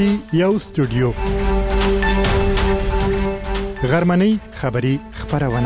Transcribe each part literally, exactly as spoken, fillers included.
کې یو استودیو غرمنۍ خبری خبرونه.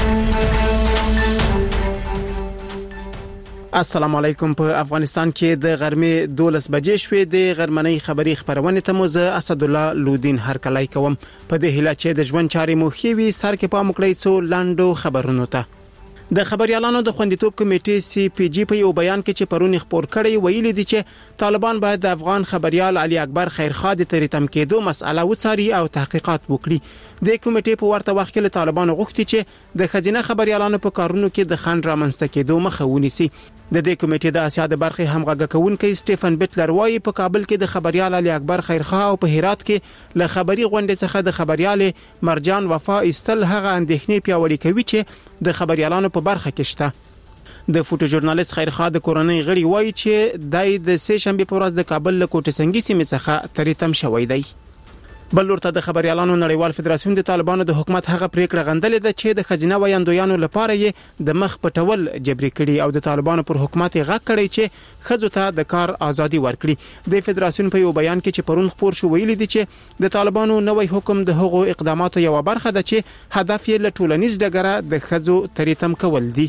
السلام علیکم. په افغانستان کې د غرمې دولس بجې شوې. د غرمنۍ خبری خبرونه ته مو زه اسد الله لودین هرکلی کوم. په دې هیله چې د ژوند چارې مو خوي سر کې پام کړئ څو لاندو خبرونو ته. د خبريالانو د خوندیتوب کمیټې سی پی جی په یو بیان کې چې پرونی خبر کړی ویلي دي چې طالبان باید د افغان خبريال علي اکبر خیرخوا د تریتم کېدو مسأله وڅاري او تحقیقات وکړي. د کمیټې په ورته وخت کې طالبان غوښتي چې د خزینه خبريالانو په کارونو کې د خند رامنځته کېدو مخه ونیسي. د دې کمیټې د اسیا د برخې همغږي کوونکی سټيفن بټلر وايي په کابل کې د خبريال علي اکبر خیرخوا او په هرات کې له خبري غونډې څخه د خبريال مرجان وفا استل هغه اندېښنې پیاوړې کوي چې د خبريالانو په برخه کې شته. د فوټو ژورنالیست خیرخوا د کورنۍ غړي وایي چې دای د سه شنبه په ورځ د کابل له کوټه سنگي سیمې څخه تریتم شوی دی. بل ورته د خبريالانو نړیوال فدراسیون د طالبانو د حکومت هغه پریکړه غندلې ده چې د خزینه ویاندویانو لپاره یې د مخ پټول جبري کړي او د طالبانو پر حکومت غږ کړي چې خزو ته د کار ازادي ورکړي. د فدراسیون په یو بیان کې چې پرون خبر شو ویلي دي چې د طالبانو نوې حکم د هغو اقداماتو یو برخه ده چې هدف یې له ټولنیز ډګره د خزو تریتم کول دي.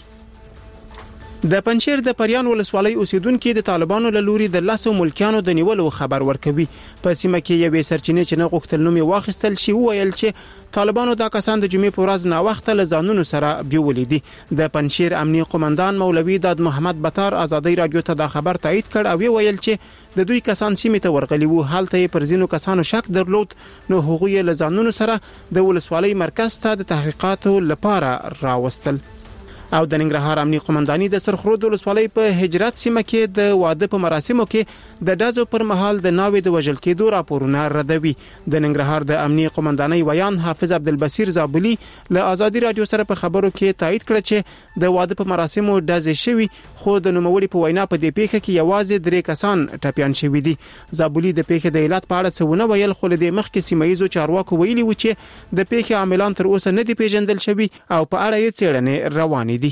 د پنځیر د پریان ولسوالۍ اوسیدونکو د طالبانو له لوري د لاسو ملکیانو د نیولو خبر ورکوي. په سیمه کې یوې سرچینې چې نه غوښتل نومي واخیستل شي ویل چې طالبانو دا کسان د جمعې په ورځ نا وخت له ځانونو سره بیولې دي. د پنځیر امنیه قومندان مولوی داد محمد بطار ازادي رادیو ته دا خبر تایید کړ او ویل چې د دوی کسان سیمه ته ورغلي وو. حالت پر زینو کسانو شک درلود نو هغوی له ځانونو سره د ولسوالۍ مرکز ته د تحقیقاتو لپاره راوستل. او د ننګرهار امنیه قومنداني د سرخرود ولسوالۍ په هجرت سیمه کې د واده په مراسمو کې د دازو پر مهال د ناوې د وژل کېدو راپورونه ردوي. د ننګرهار د امنیه قومنداني ویان حافظ عبدالبصیر زابلی له ازادي رادیو سره په خبرو کې تایید کړ چې د واده په مراسمو دازې شوی خو د نوموړي په وینا په دې پیښه کې یوازې درې کسان ټپيان شوي دي. زابلی د پیښې د علت په اړه څه ونه ویل خو له دې مخکې سیمایي چارواکو ویلي و چې د پیښې عاملان تر اوسه نه دي پیژندل شوي او په اړه یې څېړنې روانې دي.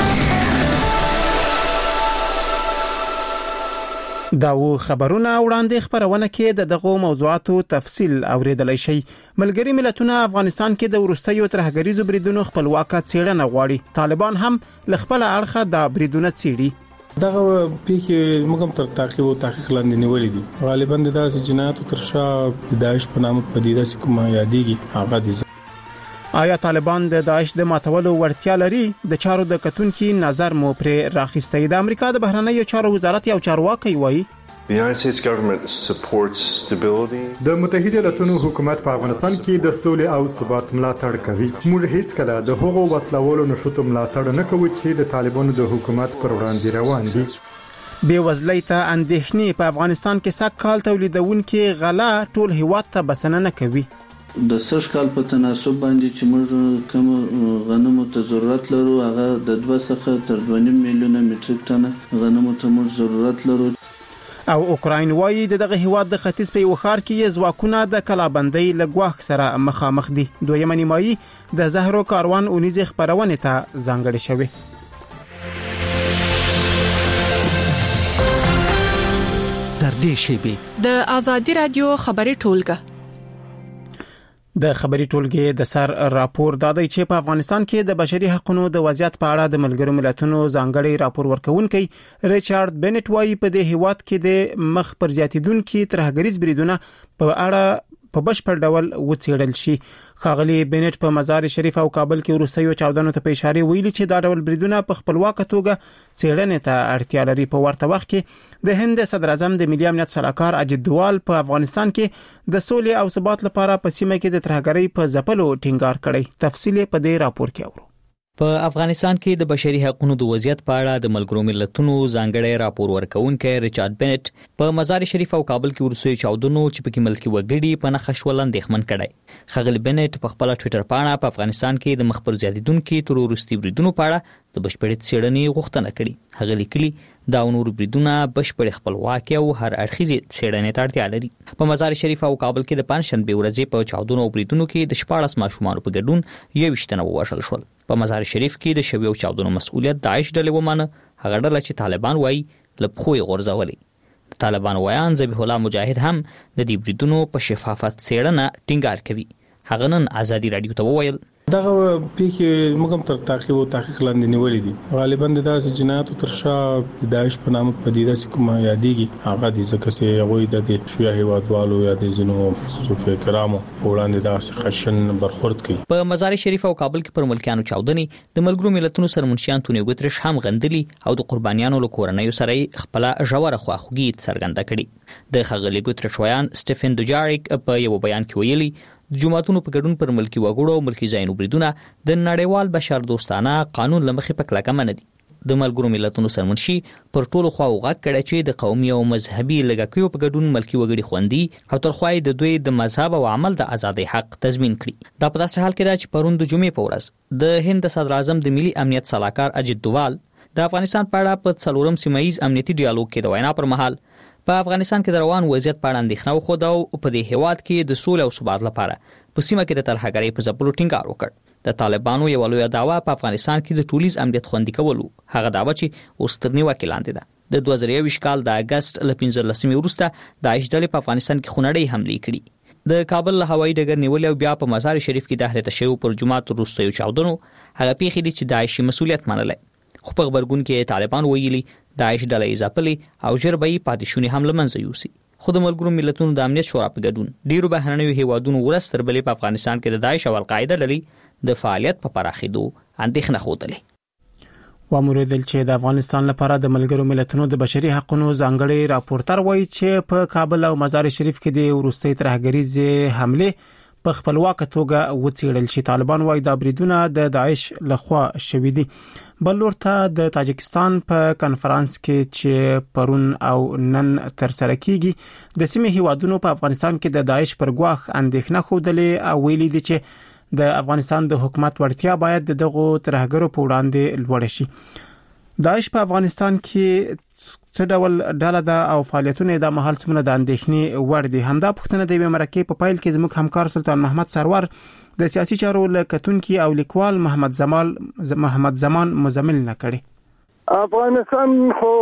دا و خبرونه وړاندې خبرونه کې د دغه موضوعاتو تفصیل اوریدلای شي. ملګری ملتونه افغانستان کې د ورستیو ترهګریزو بریدونو خپلواکه څېړنه غواړي. طالبان هم ل خپل اړخه د بریدونو څېړي. دغه پیښې موږ تر تعقیب او تحقیق لاندې نیولې دي. غالبا د داسې جنایاتو تر شا د داعش په نامه پدیده چې کومه یادېږي هغه دي. آیا طالبان د داعش د ماتولو ورتیا لري؟ د چارو د کتونکو نظر مو پر راخستې. د امریکا د بهرنیو چارو وزارت یو چارواکي وایي The United States government supports stability. د متحده ایالاتونو حکومت په افغانستان کې د سولې او ثبات ملاتړ کوي. موږ هیڅ کله د هغو وسلوالو نشوتو ملاتړ نه کوو چې د طالبانو د حکومت پر وړاندې روان دي. بے وزلۍ ته اندېښنې په افغانستان کې سږ کال تولیدونکو غلا ټول هیواد ته بسنه نه کوي. د سږ کال په تناسب باندې چې موږ کوم غنمو ته ضرورت لرو هغه د دوه څخه تر دوه نیم میلیونه متریک ټن غنمو ته موږ ضرورت لرو. او اوکراین وايي دغه هیواد د ختیځ په یو ښار کې ځواکونه د کلابندۍ لګواخ سره مخامخ دي. دویمه نیمایي د زهرو کاروان اونیزه خبرونه ته ځانګړې شوې. تر دې شیبې د ازادي رادیو خبري ټولګه د خبري ټولګې د سر راپور دادی چې په افغانستان کې د بشري حقوقو د وضعیت په اړه د ملګرو ملتونو ځانګړي راپور ورکونکي ریچارډ بنټ وايي په دې هیواد کې د مخ پر زیاتیدونکو ترهګریز بریدونه په اړه په بشپړ ډول وڅېړل شي. خاغلی بنټ په مزار شریف او کابل کې ورستیو چاودنو ته په اشاره ویلي چې دا ډول بریدونه په خپلواکه توګه څېړنې ته اړتیا لري. په ورته وخت کې د هند صدر اعظم د ملي امنیت سلاکار اجد دوال په افغانستان کې د سولې او ثبات لپاره په سیمه کې د ترهګرۍ په ځپلو ټینګار کړی. تفصیل په دې راپور کې اورو. په افغانستان کې د بشري حقوقو د وضعیت په اړه د ملګرو ملتونو ځانګړي راپور ورکونکي ریچارډ بنټ په مزار شریف او کابل کې ورسوي چاودنو چې په کې ملکی وګړي په نخښ ولند اندېښمن کړي. خغل بنټ په خپل ټوئیټر باندې په افغانستان کې د مخبر زیاتیدونکو تروریستي بریدونو په اړه د بشپړې څېړنې غوښتنه کړې. هغه لیکلي دا نور بریدونه بشپړ خپلواکي او هر اړخیزه څېړنې ته اړتیا لري. په مزار شریف او کابل کې د پنځشنبه ورځې په چاودنو او بریدونو کې د شپاړس ماشومان په ګډون یو وشتنه ووژل شول. په مزار شریف کې د شویو چاودنو مسؤلیت داعش ډلې ومانه. هغه ډله چې طالبان وایي لپخوې غورځولې. طالبان وایان ذبیح الله مجاهد هم د دې بریدونو په شفافیت څېړنه ټینګار کوي. هغه نن ازادي رادیو ته وویل دغه پیښې موږ هم تر تعقیب او تحقیق لاندې نیولې دي. غالبا د داسې جنایاتو تر شا د داعش په نامه پدیده چې کومه یادېږي هغه د ځکه چې هغه د شیعه هیوادوالو یا د جنو صوفي کرامو وړاندې داسې خشن برخورد کوي. په مزار شریف او کابل کې پر ملکیانو چاودنې د ملګرو ملتونو سرمنشیان تونی ګوترش هم غندلي او د قربانیانو له کورنیو سره خپل ژوره خواخوږي څرګنده کړي. د ښاغلي ګوترش ویان سټيفن دوجاریک په یو بیان کې ویلي د جماعتونو په ګډون پر ملکی وګړو او ملکی ځایونو بریدونه د نړیوال بشر دوستانه قانون لمخې په کلکه منع دي. د ملګرو ملتونو سرمنشي پر ټولو خواو غږ کړی چې د قومي او مذهبي لږکیو په ګډون ملکی وګړي خوندي او تر خوای د دوی د مذهب او عمل د ازادۍ حق تضمین کړي. دا په داسې حال کې ده چې پرون د جمعې په ورځ د هند صدر اعظم د ملي امنیت صلاحکار اجیت دووال د افغانستان په اړه په څلورم سیمایي امنیتي ډیالوګ کې د وینا پر مهال په افغانستان کې د روان وضعیت په اړه اندېښنه وښوده او په دې هیواد کې د سولې او ثبات لپاره په سیمه کې د ترهګرۍ په ځپلو ټینګار وکړ. د طالبانو یو لوی دعوا په افغانستان کې د ټولیز امنیت خوندي کولو هغه دعوا چې اوس تر نیوکې لاندې ده. د دوه زره یوویشت کال د اگست ل پنځلسمې وروسته داعش ډلې په افغانستان کې خونړۍ حملې کړې. د کابل له هوایي ډګر نیول او بیا په مزار شریف کې د اهل تشیع پر جماعت وروستیو چاودنو هغه پیښې دي چې داعش مسؤلیت منلای. خو په خبرګون کې طالبان ویلي داعش ډلې ځپلې او ژر به یې پاتې شونې هم له منځه یوسي. خو د ملګرو ملتونو د امنیت شورا په ګډون ډیرو بهرنیو هیوادونو ورځ تر بلې په افغانستان کې د داعش او القاعده ډلې د فعالیت په پراخېدو اندېښنه ښودلې. واموریدل چې د افغانستان لپاره د ملګرو ملتونو د بشري حقوقو ځانګړي راپورټر وایي چې په کابل او مزار شریف کې د وروستي ترهګریزې حمله په خپلواک توګه وڅېړل شي. طالبان وایي دا بریدونه د داعش لخوا شوي دي. بل ورته د تاجکستان په کانفرنس کې چې پرون او نن تر سره کیږي د سیمې هیوادونو په افغانستان کې د داعش پر ګواښ اندېښنه خوده او ویلي دي چې د افغانستان د حکومت وړتیا باید دغه ترهګرو په وړاندې لوړ شي. داعش په افغانستان کې څه ډول ډله ده او فعالیتونه د مهال څومره د اندېښنې وړ دي؟ همدا پوښتنه د یوې مرکې په پایل کې زموږ همکار سلطان محمد سرور د سیاسي چارو لکتونکي او لیکوال محمد زمال محمد زمان مزمل نکړي. افغانستان خو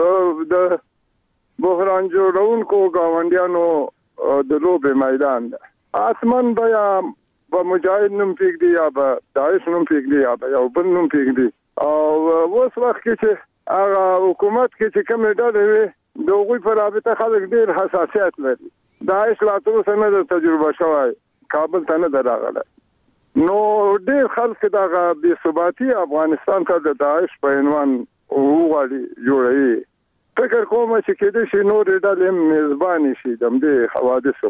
د بحران جوړونکو گاونډیانو د لوبې میدان ده. اسمان بیا په مجاهد نوم پېږدي یا په داعش نوم پېږدي یا په یو بل نوم پېږدي او اوس وخت کې چې هغه حکومت کې چې کوم ډول وي د هغوی په رابطه خلک ډېر حساسیت لري. داعش لا تر اوسه نه د تجربه شوی کابل ته نه راغله. نو ډېر خلک دغه بې ثباتي افغانستان ته د داعش په عنوان وغواړي جوړوي. فکر کوم چې کېدای شي نورې ډلې میزبانې شي د همدې حوادثو.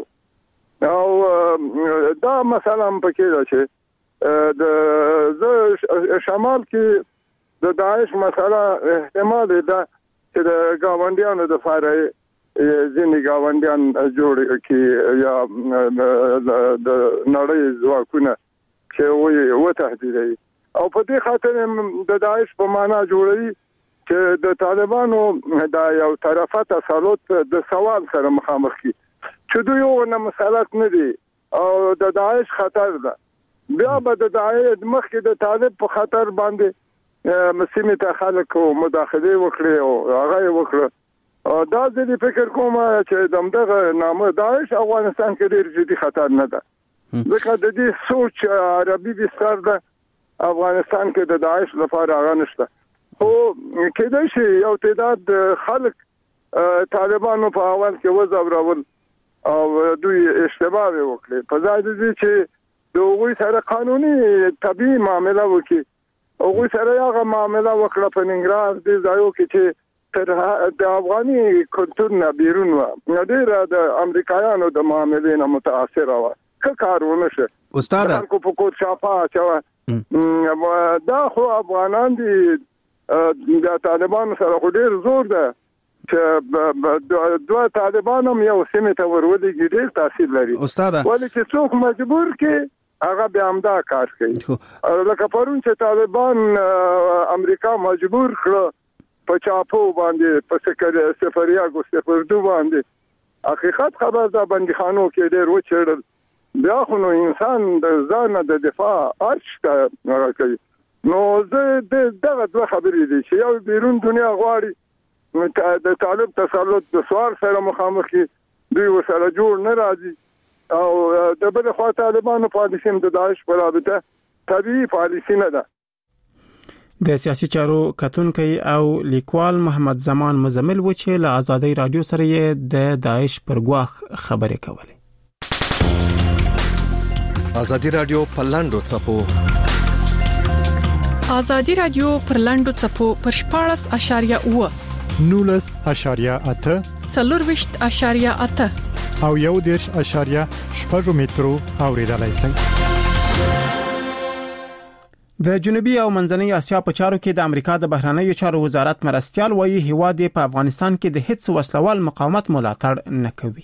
او دا مثلا پکې ده چې د شمال کې د داعش مسله احتمال ده چې د گاونډیانو د فارای ځینې گاونډیان جوړ کی یا د نړۍ ځواکونه چې وي و تهدیدوي او په دې خاطر د داعش په معنا جوړوي چې د طالبانو د یو طرفه تسلط د سوال سره مخامخ کی چې دوی یو نه مسالت نه دي او د داعش خطر ده. بیا به د داعش مخکې د طالب په خطر باندې مسیمه ته خلک مداخله وکړي او هغه وکړه. دا ځکه فکر کوم چې دمدغه نامه داعش افغانستان کې ډېر جدي خطر نه ده. ځکه د دې سوچ عربي بستر ده افغانستان کې د داعش لپاره هغه نشته. خو کېدای شي یو تعداد خلک طالبانو په اول کې وځورول او دوی اشتباه وکړي په ځای دې چې د هغوی سره قانوني طبيعي معامله وکړي. هغوی سره هغه معامله وکړه په ننګرهار دې ځایو کې چې تر د افغاني کلتور نه بیرون و ډېر د امریکایانو د معاملې نه متاثر و که کارونه شه استاد کو په کوټ شاپا چا دا خو افغانان دي د طالبانو سره خو ډېر زور ده چې دوه طالبان هم یو سیمه ته ورولېږي ډېر تاثیر لري استاد ولې چې څوک مجبور کې هغه به همدا کار کوي. لکه پرون چې طالبان امریکا مجبور کړ په چاپو باندې په سکر سفریاګو سفردو باندې حقیقت خبر ده بندیخانو کې ډېر وچړل. بیا خو نو انسان د ځان د دفاع اچ کوي. نو زه دغه دوه خبرې دي چې یو بیرون دنیا غواړي د طالب تسلط د سوال سره مخامخ دي دوی وسره جوړ نه راځي او د بل خوا طالبانو پالیسي د داعش په رابطه طبيعي پالیسي نه ده. د سیاسي چارو کتونکي او لیکوال محمد زمان مزمل و چې له آزادۍ رادیو سره یې د داعش پر ګواښ خبرې کولې. آزادۍ رادیو په لاندو چپو آزادۍ رادیو پر لاندو چپو پر شپاړس اشاریه اوه نولس اشاریه اته څلورویشت اشاریه اته او یو دیرش اشاریه شپږ مترو اوریدلای شئ. د جنوبي او منځنۍ اسیا په چارو کې د امریکا د بهرنیو چارو وزارت مرستيال وایي هیواد په افغانستان کې د هیڅ وسلوال مقاومت ملاتړ نه کوي.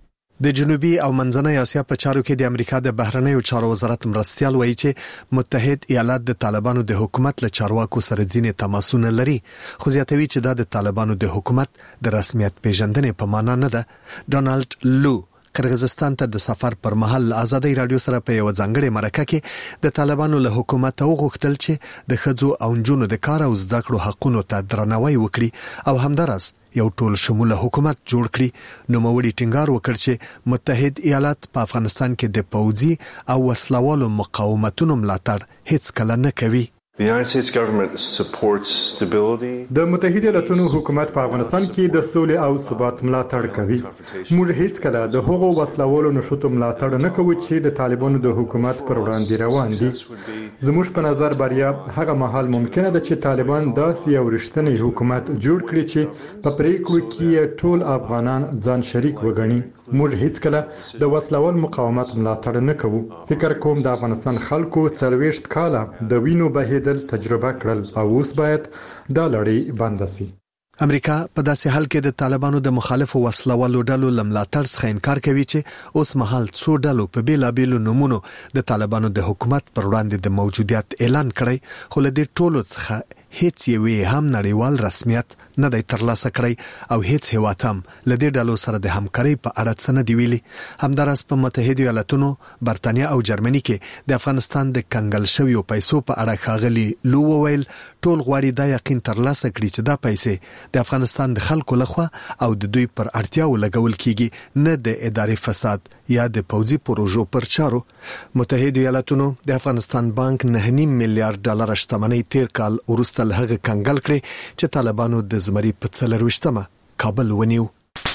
د جنوبي او منځنۍ اسیا په چارو کې د امریکا د بهرنیو چارو وزارت مرستيال وایي چې متحد ایالات د طالبانو د حکومت له چارواکو سره ځینې تماسونه لري، خو زیاتوي چې دا د طالبانو د حکومت د رسمیت پیژندنې په معنا نه ده. ډونالد لو قرغیزستان ته د سفر پر مهال آزادۍ رادیو سره په یو ځانګړي مرکه کې د طالبانو له حکومت وغوښتل چې د ښځو او نجونو د کار او زده کړو حقوقو ته درناوی وکړي او همدارس یو ټول شموله حکومت جوړ کړي. نو موړي ټینګار وکړ چې متحد ایالات په افغانستان کې د پوځي او وسلوالو مقاومتونو ملاتړ هیڅ کله نه کوي. The United States government supports stability. د متحده ایالاتونو حکومت په افغانستان کې د سولې او ثبات ملاتړ کوي. موږ هیڅ کله د هغو وسلوالو نشوتو ملاتړ نه کوو چې د طالبانو د حکومت پر وړاندې روان دي. زموږ په نظر بریا هغه مهال ممکنه ده چې طالبان داسې یو رښتینی حکومت جوړ کړي چې په پریکړو کې ټول افغانان ځان شریک وګڼي. موږ هیڅ کله د وسلوال مقاومت ملاتړ نه کوو. فکر کوم د افغانستان خلکو څلوېښت کاله د وینو بهیدل تجربه کړل او اوس باید دا لړۍ بند شي. امریکا په داسې حال کې د طالبانو د مخالفو وسلوالو ډلو لملاتړ څخه انکار کوي چې اوس مهال څو ډلو په بیلابیلو نمونو د طالبانو د حکومت پر وړاندې د موجودیت اعلان کړی، خو له دې ټولو څخه هیڅ یوې هم نړیوال رسمیت نه دی ترلاسه کړی او هیڅ هیواد هم له دې ډلو سره د همکارۍ په اړه څه نه دی ویلي. همدارس په متحده ایالاتونو، برتانیا او جرمني کې د افغانستان د کنګل شویو پیسو په اړه ښاغلي لو وویل ټول غواړي دا یقین ترلاسه کړي چې دا پیسې د افغانستان د خلکو لخوا او د دوی پر اړتیاو لګول کیږي، نه د اداري فساد یا د پوځي پروژو پر چارو. متحده ایالاتونو د افغانستان بانک نه نیم میلیارډ ډالر شتمنۍ تیر کال وروسته له هغه کنګل کړي چې طالبانو د زمري په څلرويشتمه کابل ونیو.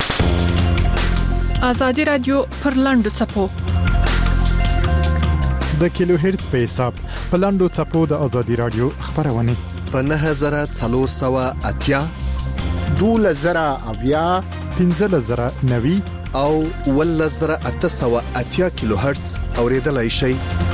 آزادۍ رادیو پر لاندو چپو د کیلو هرتز په حساب په لاندو چپو د آزادۍ رادیو خبرونه په نه هزار څلور سوه اتیا دوله زره اویا پنځه زره نوي او ول زره اته سوه اتیا کیلو هرتز اوریدلای شئ.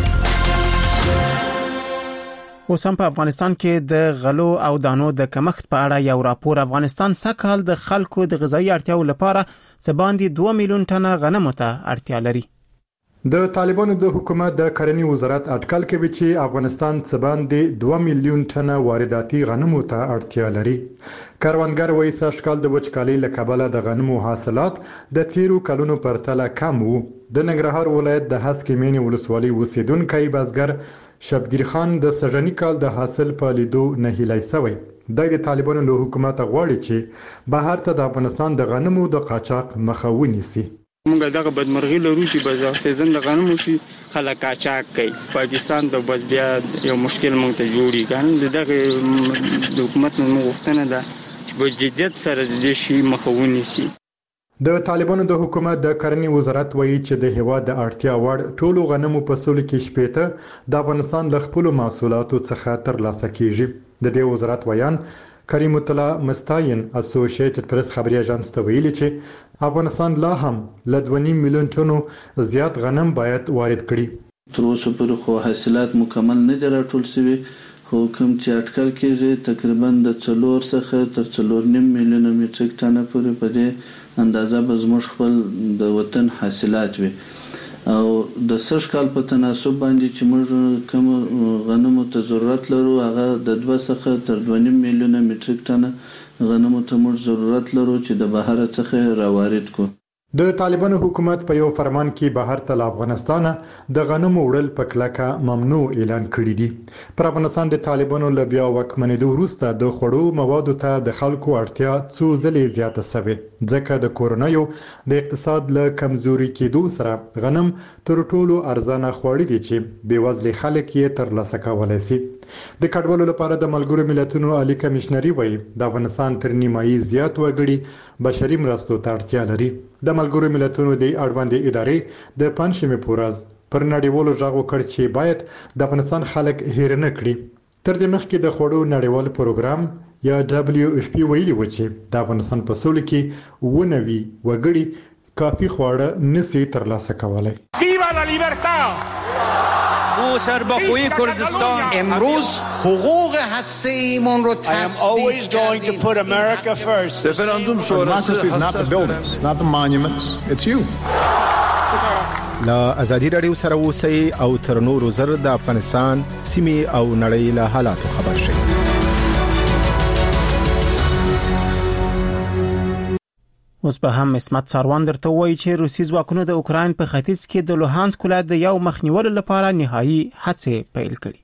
اوس هم په افغانستان کې د غلو او دانو د کمښت په اړه یو راپور افغانستان سکهال د خلکو د غذایی اړتیاو لپاره څه باندې دوه میلیون ټنه غنمو ته اړتیا لري. د طالبانو د حکومت د کرنې وزارت اټکل کوي چې افغانستان څه باندې دوه میلیون ټنه وارداتي غنمو ته اړتیا لري. کاروانګر وایي سږکال د وچکالۍ له کبله د غنمو حاصلات د تیرو کلونو پرتله کم وو. د ننګرهار ولایت د هسکې مینې ولسوالۍ اوسیدونکی بزګر شبگیر خان د سږني کال د حاصل په لیدو نه هیلای شوی. د طالبانو له حکومت غواړي چې بهر ته د افغانستان د غنمو د قاچاق مخه ونیسي. موږ دغه بدمرغي لرو چې بازار سیزن د غنمو شي خلک قاچاق کوي. پاکستان ته بل بیا یو مشکل موږ ته جوړي کړي. دغه د حکومت نن غوښتنه ده چې په جديت سره د شي مخه ونیسي. د طالبانو د حکومت د کرنې وزارت وایي چې د هیواد د اړتیا وړ ټولو غنمو په سول کې شپېته د افغانستان له خپل محصولاتو څخه ترلاسه کیږي. د دې وزارت ویان کریم الله مستاین اسوسییټډ پریس خبري اژانس ته ویلي چې افغانستان لا هم له دوه نیم میلیون ټنو زیات غنم باید وارد کړي. تر اوسه پورې خو حاصلات مکمل نه دي راټول شوي، خو کوم چې اټکل کېږي تقریبا د څلور څخه تر څلور نیم میلیون میټریک ټنه پورې په دې اندازه به زموږ خپل د وطن حاصلات وي. او د سږ کال په تناسب باندې چې موږ کوم غنمو ته ضرورت لرو هغه د دوه څخه تر دوه نیم میلیونه میټریک ټنه غنمو ته موږ ضرورت لرو چې د بهر څخه راوارد کو. د طالبانو حکومت په یو فرمان کې بهر ته له افغانستانه د غنمو وړل په کلکه ممنوع اعلان کړی دی. پر افغانستان د طالبانو له بیا واکمنېدو وروسته د خوړو موادو ته د خلکو اړتیا څو ځلې زیاته شوې، ځکه د کورونایو د اقتصاد له کمزوري کېدو سره غنم تر ټولو ارزانه خواړه دي چې بېوزلي خلک یې ترلاسه کولی شي. د کډوالو لپاره د ملګرو ملتونو عالی کمشنري وایي د افغانستان تر نیمایي زیات وګړي بشري مرستو ته اړتیا لري. د ملګرو ملتونو د اړوندې ادارې د پنځمې په ورځ پر نړیوالو غږ وکړ چې باید د افغانستان خلک هیر نه کړي. تر دې مخکې د خوړو نړیوال پروګرام یا دبليو اف پی ویلي و چې د افغانستان په سولې کې ونوي وګړي کافي خواړه نشي ترلاسه کولای. ویوا لا لیبرټا او سربخوی کردستان امروز حقوق هسته‌ایمون رو I am always going to put America first. Referendum sonrası is not the buildings, it's not the monuments, it's you. لا ازادي رادیو سره اوسئ او تر نورو زر د افغانستان سیمې او نړۍ له حالاتو خبر شئ. اوس به هم اسمت ساروان درته وایي چې روسي ځواکونو د اوکراین په ختیځ کې د لوهانسک ولایت د یو مخنیولو لپاره نهایی هڅې پیل کړې.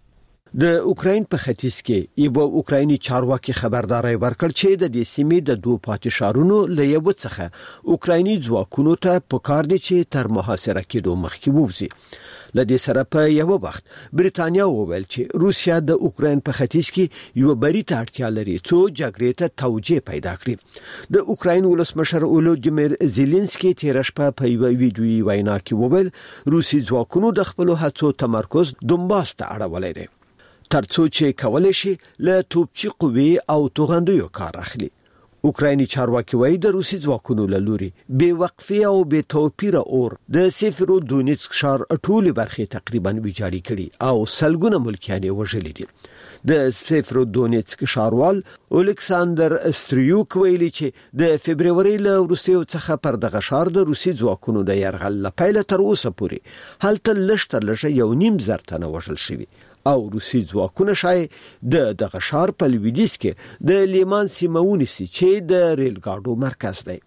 د اوکراین په ختیځ کې یو اوکرایني چارواکي خبرداري ورکړ چې د دې سیمې د دوه پاتې شهرونو له یو څخه اوکرایني ځواکونو ته پکار دي چې تر محاصره کېدو مخکې ووزي. لدې سره په یو وخت بریتانیا وویل چې روسیا د اوکراین په ختیځ کې یو بری ته اړتیا لري چې جګړې ته توجیه پیدا کړي. د اوکراین ولسمشر اولودیمیر زيلنسکي تیر شپه په یو ویډیويي وینا کې وویل روسي ځواکونو د خپل هڅو تمرکز دونباس ته اړولای دي ترڅو چې کولای شي له توپچي قوی او توغندیو کار اخلي. اوکرایني چارواکي وایي د روسي ځواکونو له لوري بې وقفه او بې توپیره اور د سیفرو دونیتسک ښار ټولې برخې تقریبا ویجاړې کړي او سلګونه ملکیان یې وژلي دي. د سیفرو دونیتسک ښاروال الکساندر استریوک ویلي چې د فبرवरी له وروستیو څخه پر دغه ښار د روسي ځواکونو د یرغل لپاره تر اوسه پورې هلته لږ تر لږه یو نیم زر تنه وژل شوي او روسي ځواکونه شای د دغه ښار په لویدیځ کې د لیمان سیمه ونیسي چې د ریل ګاډو مرکز دی.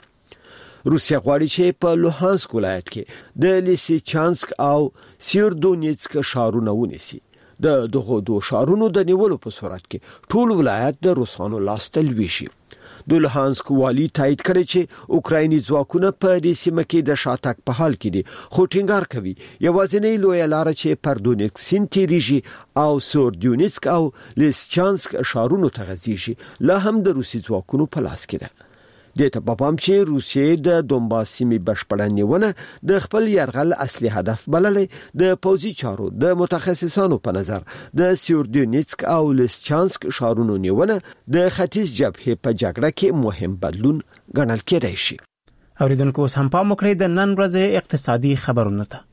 روسیا غواړي چې په لوهانسک ولایت کې د لیسیچانسک او سیردونیتسک ښارونه ونیسي. د دغه دوه ښارونو د نیولو په صورت کې ټول ولایت د روسانو لاسته لوي. د لوهانسک والی تایید کړی چې اوکرایني ځواکونه په دې سیمه کې د شاتګ په حال کې دي خو ټینګار کوي یوازینی لوی لار چې پر دونیتسک سیند تیریږي او سوردونیتسک او لیسچانسک ښارونو ته غځيږي لا هم د روسي ځواکونو په لاس کې ده. د ته په پام چې روسیې د دونباس سیمې بشپړه نیونه د خپل یرغل اصلي هدف بللې د پوځي چارو د متخصصانو په نظر د سیردونیتسک او لیسچانسک ښارونو نیونه د ختیځ جبهې په جګړه کې مهم بدلون ګڼل کېدای شي. اوریدونکو اوس هم پام وکړئ د نن ورځې اقتصادي خبرونه ته.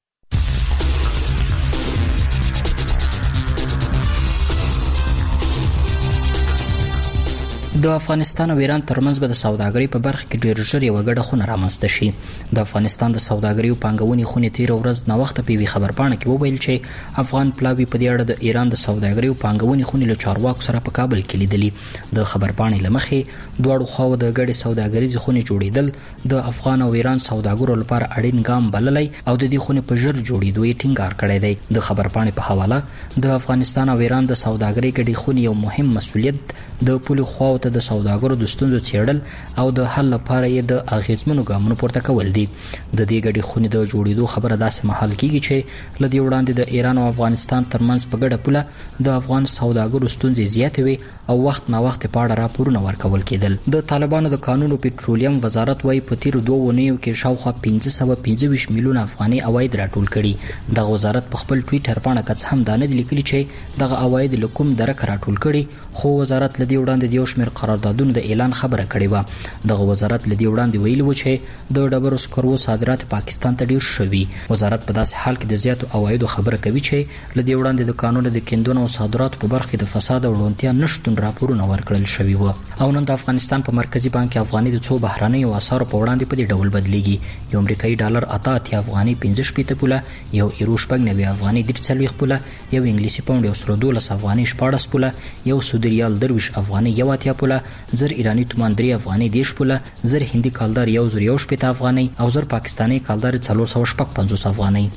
د افغانستان او ایران ترمنځ به د سوداګرۍ په برخه کې ډېر ژر یو غډه خونه رامنځته شي. د افغانستان د سوداګرۍ او پانګونې خونې تیر ورځ نو وخت په وی خبرپاڼه کې وویل چې افغان پلاوی په دې اړه د ایران د سوداګرۍ او پانګونې خونې له چارواکو سره په کابل کې لیدلي. د خبرپاڼې لمخې دواړو خواو د غړي سوداګریز خونې جوړیدل د افغان او ایران سوداګرو لپاره اړین ګام بللی او د دې خونې په ژر جوړیدو یې ټینګار کړی دی. د خبرپاڼې په حواله د افغانستان او ایران د سوداګرۍ غړي خونې یو مهم مسولیت د پولیو خواو د سوداګرو د ستونزو څېړل او د حل لپاره یې د اغیزمنو ګامونو پورته کول دي. د دې غړي خونې د جوړېدو خبره داسې مهال کیږي چې لدی وړاندې د ایران او افغانستان ترمنځ په ګډه پوله د افغان سوداګرو ستونزې زیاتې وي او وخت نا وخت په اړه راپورونه ورکول کېدل. د طالبانو د قانون او پټرولیم وزارت وايي په تیر دوه ونیو کې شاوخوا پنځه سوه پنځه ویشت میلیونه افغاني عواید راټول کړي. د وزارت په خپل ټویټر باندې کڅ هم دا نه لیکلي چې دغه عواید له کوم درک راټول کړي، خو وزارت لدی وړاندې د یو شمېر قراردادونو د اعلان خبره کړې و. دغه وزارت لدی وړاندې ویلي و چې د ډبرو سکرو صادرات پاکستان ته ډیر شوي. وزارت په داسې حال کې د زیاتو عوایدو خبره کوي چې لدی وړاندې د قانون د کیندونو او صادراتو په برخه د فساد او ړونتیا نشټون راپورونه ورکړل شوي و. او نن د افغانستان په مرکزی بانک افغاني د څو بهراني اسعارو په وړاندې په دې ډول بدلیږي. یو امریکایي ډالر اته اتیا افغاني پنځه شپږ پوله، یو یورو شپږ نوي افغاني درې څلوېښت پوله، یو انګلیسي پاوند یو سل دولس افغاني شپاړس پوله، یو سعودي ریال درویش افغاني یو اتیا پوله، زر ایرانی تومان درې افغاني دیش پوله، زر هندي کالدار یو زر یو شپږ افغاني او زر پاکستاني کالدار څلور سوه شپږ پنځوس افغاني.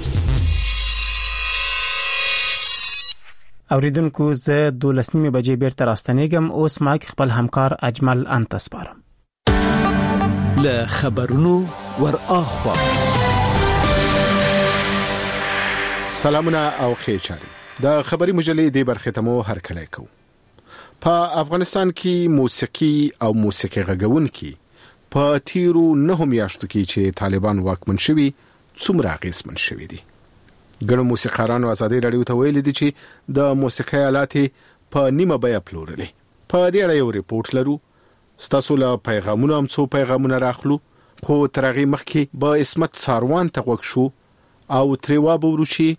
اوریدونکو زه دولس نیمه بجې بیرته راستنېږم. اوس ماک خپل همکار اجمل انت سپارم. له خبرونو ور اخوا سلامونه او خیرچاري. د خبري مجلې د برخه ته مو هرکلی کو. په افغانستان کې موسیقي او موسیقي غږونکي په تیرو نه میاشتو کې چې طالبان واکمن شوي څومره اغیزمن شوي دي. ګڼو موسیقارانو ازادي رادیو ته ویلي دي چې د موسیقي آلات په نیمه بیه پلورلې. په دې اړه یو ریپورت لرو. ستاسو له پیغامونو هم څو پیغامونه راخلو، خو تر هغې مخکې به اسمت ساروان ته غوږ شو او ترې وابورو چې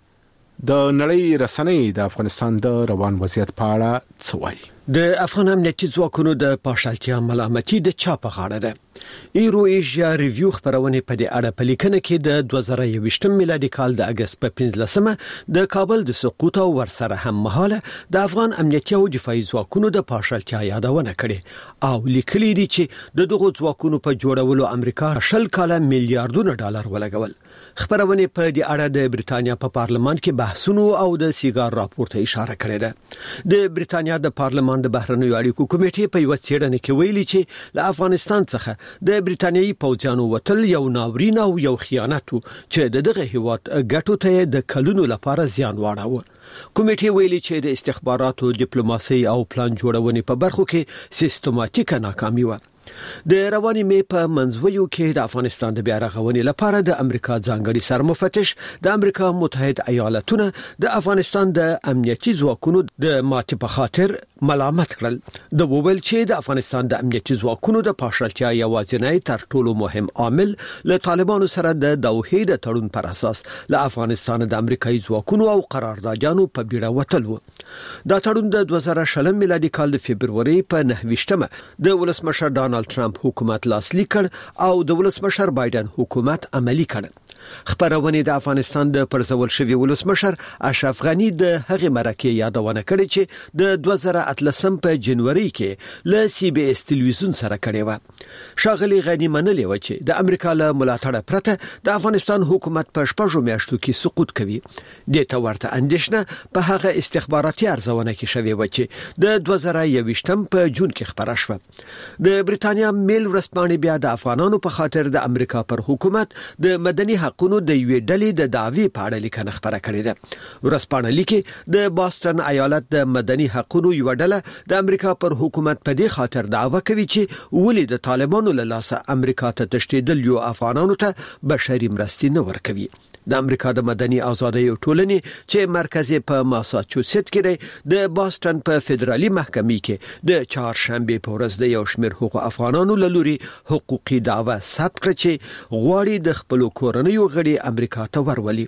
د نړۍ رسنۍ د افغانستان د روان وضعیت په اړه څه وایي. د افغان امنیتي ځواکونو د پاشلتیا ملامتي د چا په غاړه ده. ایرو ایشیا ریویو خبرونه په دې اړه په لیکنه کې د دوه زره یوویشتم میلادي کال د اگست په پنځلسمه د کابل د سقوط او ورسره هم مهاله د افغان امنیتي او دفاعي ځواکونو د پاشلتیا یادونه کړې او لیکلي دي چې د دغو ځواکونو په جوړولو امریکا شل کاله میلیارډونه ډالر ولګول. خبرونه په دې اړه د بریتانیا په پارلمان کې بحثونو او د سیګار راپور ته اشاره کړې ده. د بریتانیا د پارلمان د بهرنیو اړیکو کمیټې په یو څېړنه کې ویلي چې له افغانستان څخه د بریتانیایي پوځیانو وتل یو ناورین او یو خیانت چې دغه هیواد ګټو ته د کلونو لپاره زیان واړاوه. کمیټې ویلي چې د استخباراتو ډیپلوماسي او پلان جوړونې په برخو کې سیستماتیکه ناکامي و. د رواني می په منځویو کې د افغانستان د بیا رغونې لپاره د امریکا ځانګړي سرمفتش د امریکا متحده ایالاتونو د افغانستان د امنیتي ځواکونو د ماتې په خاطر ملامت کړل. د وویل چې د افغانستان د امنیتي ځواکونو د پاشلتیا یوازینی تر ټولو مهم عامل له طالبانو سره د دوحې د تړون پر اساس له افغانستان د امریکایي ځواکونو او قراردادیانو په بیړه وتل و. دا تړون د دوه زره شل میلادي کال د فبرवरी په نهه د ولسمشر ډانلډ ټرمپ حکومت لاسلیک کړ او د ولسمشر بایدن حکومت عملی کړ. خبرونه د افغانستان د پرزول شوی ولسمشر اشرف غنی د هغې مرکه یادونه کړې چې د دوه زره اتلسم په جنوري کې له سی بي اس ټلویزیون سره کړې و. شاغلی غنی منلې و چې د امریکا له ملاتړ پرته د افغانستان حکومت په شپږو میاشتو کې سقوط کوي. د ته ورته اندیشنه په هغه استخباراتي ارزونه کې شوی و چې د دوه زره یوویشتم په جون کې خبره شوه. د بریتانیا میل ورسپانې بیا د افغانانو په خاطر د امریکا پر حکومت د مدني حقونو د یوې ډلې د دعوی په اړه لیکنه خبره کړې ده. ورسپانې لیکي د باستن ایالت د مدني حقونو یو ډله د امریکا پر حکومت په دې خاطر دعوه کوي چې ولې د طالبانو له لاسه امریکا ته تشدید یو افغانانو ته بشري مرستې نه ورکوي. د امریکا د مدني ازادۍ ټولنې چې مرکز په ماساچوسټ کې د باستن په فدرالي محکمې کې د چهارشنبه په ورځ د یو شمېر حقوق افغانانو له لوري حقوقي دعوه ثبت کړ چې غواړي د خپل کورنیو غړي امریکا ته ورولي.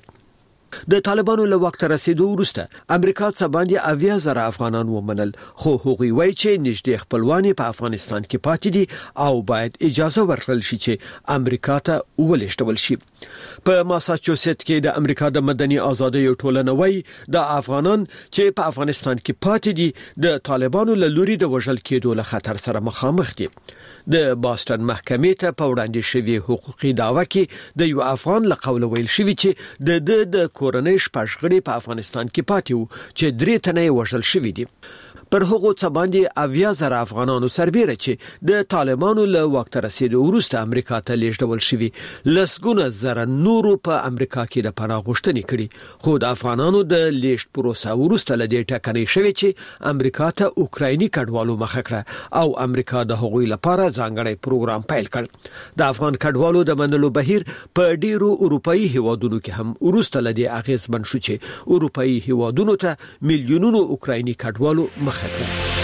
د طالبانو له وخت رسیدو وروسته امریکا څخه باندې اویا زره افغانان ومنل، خو هغوی وایي چې نږدې خپلوان په افغانستان کې پاتې دي او باید اجازه ورکړل شي چې امریکا ته ولېږدول شي. په ماساچوسټ کې د امریکا د مدني ازادۍ ټولنه وایي د افغانان چې په افغانستان کې پاتې دي د طالبانو له لوري د وژل کېدو له خطر سره مخامخ دي. د باستن محکمې ته په وړاندې شوی حقوقي دعوه کې د یو افغان له قوله ویل شوی چې د د د کورنۍ شپږ غړي په افغانستان کې پاتې وو چې درې تنه وژل شوی دي. پر هغو څه باندې اویا زره افغانانو سربېره چې د طالبانو له وخت رسیدو وروسته امریکا ته لیږدول شوي، لسګونه زره نورو په امریکا کې د پناه غوښتنې کړي، خو د افغانانو د لیږد پروسه وروسته له دې ټاکنې شوې چې امریکا ته اوکرایني کډوالو مخه کړه او امریکا د هغوی لپاره ځانګړی پروګرام پیل کړ. د افغان کډوالو د منلو بهیر په ډیرو اروپאי هیوادونو کې هم وروسته له دې اغیزمن شو چې اروپאי هیوادونو ته میلیونونو اوکرایني کډوالو مخه په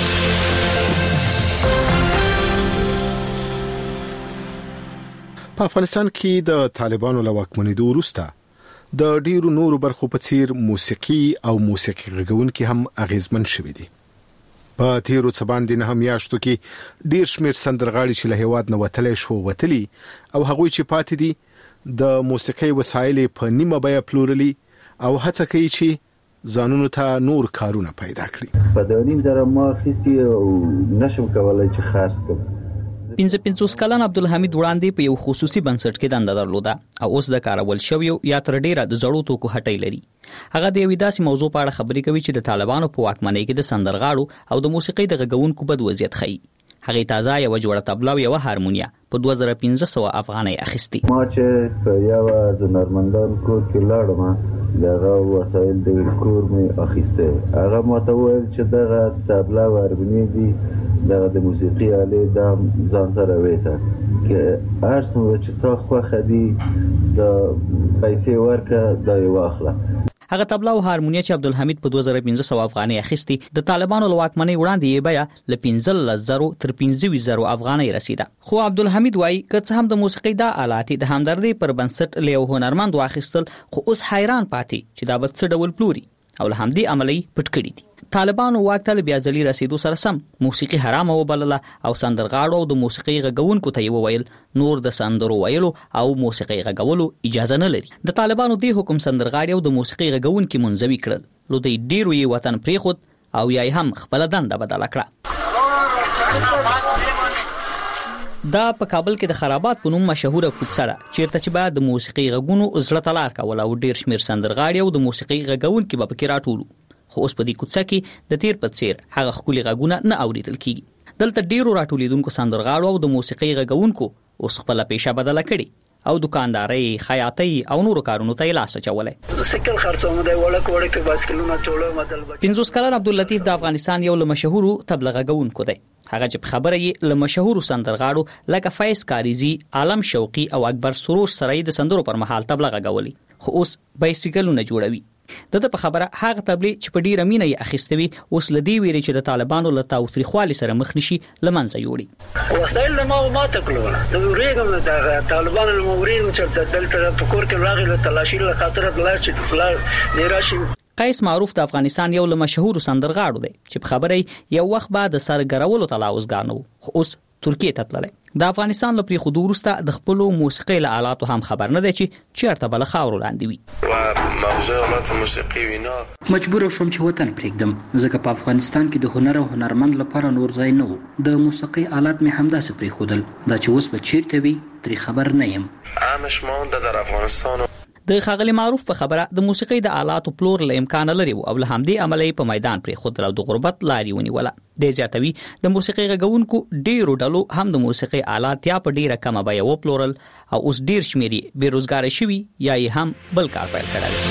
افغانستان کې د طالبانو له واکمنېدو وروسته د ډیرو نورو برخو په څیر موسیقي او موسیقي غږونکي هم اغیزمن شوي دي. په تیرو څه باندې نه میاشتو کې ډیر شمېر سندرغاړي چې له هیواد نه وتلی شو وتلي او هغوی چې پاتې دي د موسیقي وسایل په نیمه بیه پلورلي او هڅه کوي چې ځانونو ته نور کارونه پیدا کړي. په دونیم زره ما خستی او نشم کولای چې خرڅ کړم. پنځه پنځوس کلن عبدالحمید وړاندې په یو خصوصي بنسټ کې دنده درلوده او اوس د کارول شویو یا تر ډیره د زړو توکو هټۍ لري. هغه د یوې داسې موضوع په اړه خبرې کوي چې د طالبانو په واکمنۍ کې د سندرغاړو او د موسیقۍ د غږونکو بد وضعیت ښيي. هغه تازه یو جوړه طبله او یو هارمونیا په دوه زره پنځه سوه افغانۍ اخیستي. ما چې په یو د نورمندان کور کې لاړم دغه وسایل د کور مې اخیسته. هغه ماته وویل چې دغه طبله او هارمونیا دي دغه د موسیقي آلې د ځان سره وېسه کې هر څه چې تا خوښه دي د پیسې ورکه دا یې واخله. هغه طبله او هارمونیا چې عبدالحمید په دوه زره پنځه سوه افغانۍ اخیستي د طالبانو له واکمنۍ وړاندې یې بیه له پنځلس زرو تر پنځه ویشت زرو افغانۍ رسیده. خو عبدالحمید وایي که څه هم د موسیقۍ دا آلات د همدردۍ پر بنسټ له یو هنرمند واخیستل خو اوس حیران پاتې چې دا به څه ډول پلوري او له همدې امله یې پټ کړي دي. طالبانو واک ته بیا ځلې رسیدو سره سم موسیقي حرامه وبلله او سندرغاړو او د موسیقۍ غږونکو ته یې وویل نور د سندرو ویلو او موسیقۍ غږولو اجازه نه لري. د طالبانو دې حکم سندرغاړي او د موسیقۍ غږونکي منځوي کړل. نو دوی ډیرو یې وطن پریښود او یا هم خپل دنده بدله کړه. دا په کابل کې د خرابات په نوم مشهوره کوڅه ده چیرته چې بعد د موسیقۍ غږونو زړه تلار کول او ډیر شمیر سندرغاړي او د موسیقۍ غږونکي به پکې راټولو. خو اوس په دې کوڅه کې د تیر په څیر هغه ښکلي غږونه نه اوریدل کیږي. دلته ډیرو راټولیدونکو سندرغاړو او د موسیقۍ غږونکو اوس خپل پیشه بدله کړي او دکانداري، خیاطۍ او نورو کارونو ته لاس اچولای. سکل خرڅوم دی وړک وړک باسکلونه ټوله مدل. پنځوس کلن عبداللطیف د افغانستان یو له مشهورو تبله غږونکو دی. هغه چې خبره یې له مشهورو سندرغاړو لکه فیض کاریزی، عالم شوقي او اکبر سروش سره د سندرو پر مهال تبله غږولي. خو اوس بایسیکلونه جوړوي. دغه په خبره هغه تبلیغ چې په ډیره مینه یې اخیستوي اوس لدی ویری چې د طالبانو له تاوتریخوالي سره مخ نشي لمنځه یوړي. وسایل د ما ما تکلوله د ورېګم د طالبانو له مورین چې دلته په کور کې راغی له تلاشي له خاطر بلار چې بلار نیراشي. قیس معروف د افغانستان یو له مشهور سندرغاړو دی چې په خبره یو وخت بعد سرګرولو تلاوزګانو خو اوس ترکیه ته تللی. د افغانستان له پریښودو وروسته د خپلو موسیقۍ له آلاتو هم خبر نه دی چې چیرته به له خاورو لاندې وي. و موضوع آلات موسیقي وینا مجبور شوم چې وطن پرېږدم ځکه په افغانستان کې د هنر او هنرمند لپاره نور ځای نه و. د موسیقۍ آلات مې همداسې پرېښودل. دا چې اوس به چیرته وي ترې خبر نه یم. همش مانده در افغانستان. د ښاغلي معروف په خبره د موسیقۍ د آلاتو پلور له امکان لري او له همدې عمله په میدان پرېښودل او د غربت لارې ونیوله. د زیاتوي د موسیقۍ غږونکو ډیرو ډلو هم د موسیقۍ آلات یا په ډیره کمه بیه وپلورل او اوس ډیر شمیر یې بېروزګاره شوي یا یې هم بل کار پیل کړی.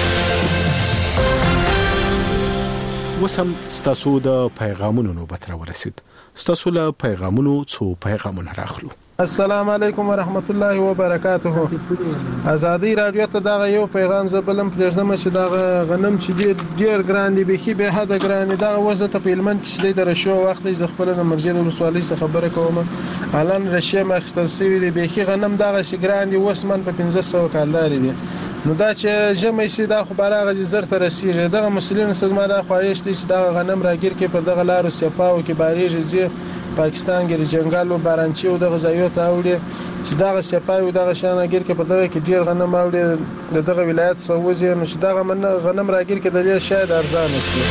وسم ستاسو د پیغامونو نوبت راورسید. ستاسو له پیغامونو څو پیغامونه راخلو. السلام علیکم ورحمت الله وبرکاته. ازادي رادیو ته دا یو پیغام زبلم پرېږدم چې دا غنم چې ډیر ډیر ګران دی به به حد ګران دی. دا وزه ته په علمن کې د رشو وخت ز خپل د مرجې د ولسوالۍ څخه خبره کوم. الان رشي مخستل سوي دی به غنم دا چې ګران دی وسمن په پنځه سوه کالدار دی. نو دا چې جمع شي دا خو براغه زر تر رسیږي. دغه مسلمان سزما دا خواهش دي چې دا غنم راګیر کې په دغه لارو سپاو کې باریږي زی پاکستان کې جنگال او بارانچي او دغه ځایو ته اوړي چې دغه سپاو دغه شانګیر کې په دغه کې ډیر غنم اوړي دغه ولایت سوځي نو چې دغه من غنم راګیر کې د دې شاید ارزان شي.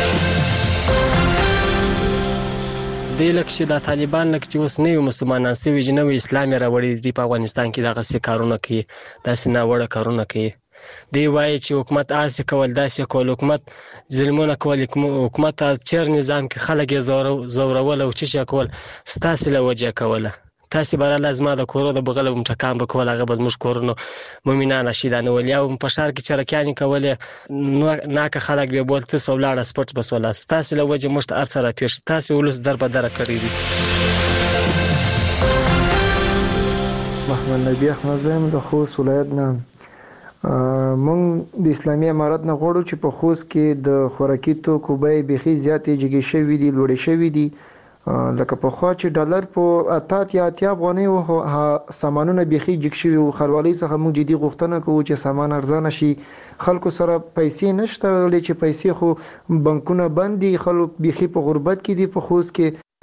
د لکه چې د طالبان لکه چې اوس نه مسلمانان سوي جنوي اسلامي راوړي دي په افغانستان کې دغه څه کارونه کوي داسې نه وړه کارونه کوي. دی وایي چې حکومت آسي کول داسې کول حکومت ظلمونه کول حکومت چیر نظام کې خلک یې زورول او چې کول ستاسو له وجه کوله. تاسو به لازمه د کورو د بغل هم ټکان وکول هغه به موږ کورونو مؤمنان شیدانه ولیا او په شهر کې چرکیان کولې ناکه خلک به بولته سولاړه سپورت بس ولا تاسو له وجه مشت ارسره پیښ تاسو ولس در به در کړی دي. محمد نبی احمد زم د خوست ولایت نه مونږ د اسلامي امارت نه غواړو چې په خوست کې د خوراکي توکو بیې بيخي زیاتې جګې شوې دي لوړې شوې دي. لکه په خوا چې ډالر په اتات یا اتیا افغانۍ وو سامانونه بيخي جګ شوي وو. خلوالۍ څخه موږ جدي غوښتنه کوو چې سامان ارزانه شي. خلکو سره پیسې نشته ولې چې پیسې خو بانکونه بند دي. خلک بيخي په غربت کې دي په خوست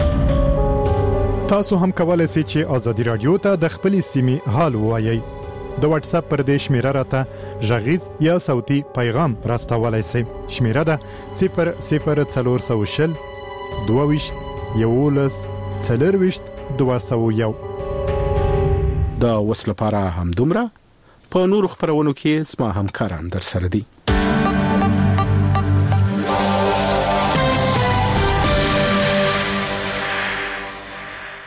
کې. تاسو هم کولای شئ چې ازادي رادیو ته د خپلې سیمې حال ووایئ. د واتس اپ پر دې شمیره راته ژغیز یا صوتي پیغام راستولای شئ. شمیره ده صفر صفر څلور سوه شل دوه ویشت یولس څلور ویشت دوه سوه یو. د وس لپاره هم دومره. په نورو خبرونو کې زما همکاران در سره دي.